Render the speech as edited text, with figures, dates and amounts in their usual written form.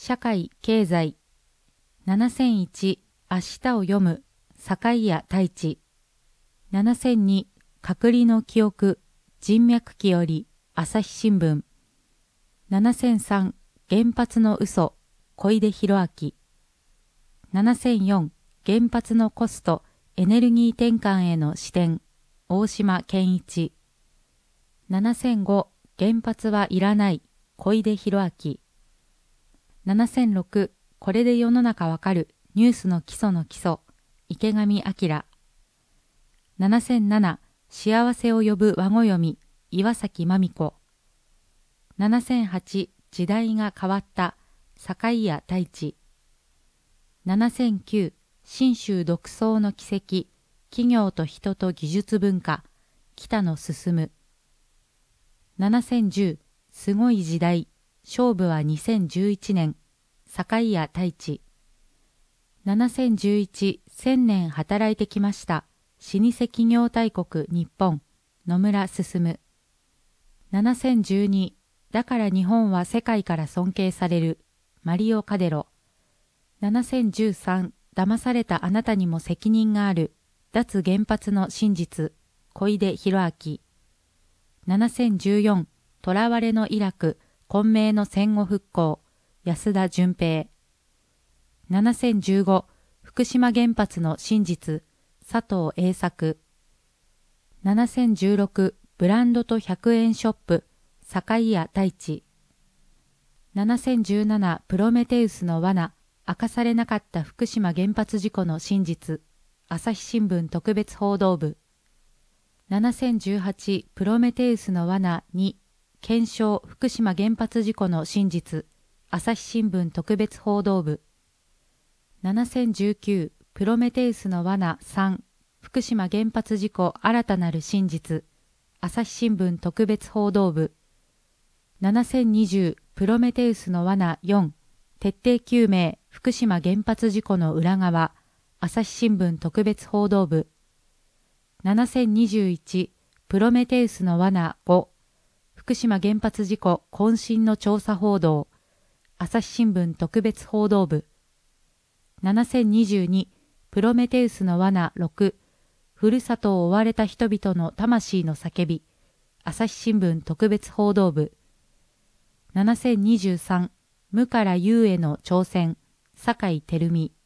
社会経済。7001明日を読む境谷太一。7002隔離の記憶人脈記より朝日新聞。7003原発の嘘小出博明。7004原発のコストエネルギー転換への視点大島健一。7005原発はいらない小出博明。7006これで世の中わかるニュースの基礎の基礎池上彰。7007幸せを呼ぶ和ご読み岩崎真美子。7008時代が変わった境谷太一。7009信州独創の奇跡企業と人と技術文化北野進。7010すごい時代勝負は2011年境谷太一。7011千年働いてきました老舗企業大国日本野村進。7012だから日本は世界から尊敬されるマリオ・カデロ。7013騙されたあなたにも責任がある脱原発の真実小出博明。7014囚われのイラク混迷の戦後復興安田純平。7015福島原発の真実佐藤栄作。7016ブランドと100円ショップ境谷太一。7017プロメテウスの罠明かされなかった福島原発事故の真実朝日新聞特別報道部。7018プロメテウスの罠2検証福島原発事故の真実朝日新聞特別報道部。7019プロメテウスの罠3福島原発事故新たなる真実朝日新聞特別報道部。7020プロメテウスの罠4徹底究明福島原発事故の裏側朝日新聞特別報道部。7021プロメテウスの罠5福島原発事故渾身の調査報道朝日新聞特別報道部。7022プロメテウスの罠6ふるさとを追われた人々の魂の叫び朝日新聞特別報道部。7023無から有への挑戦酒井照美。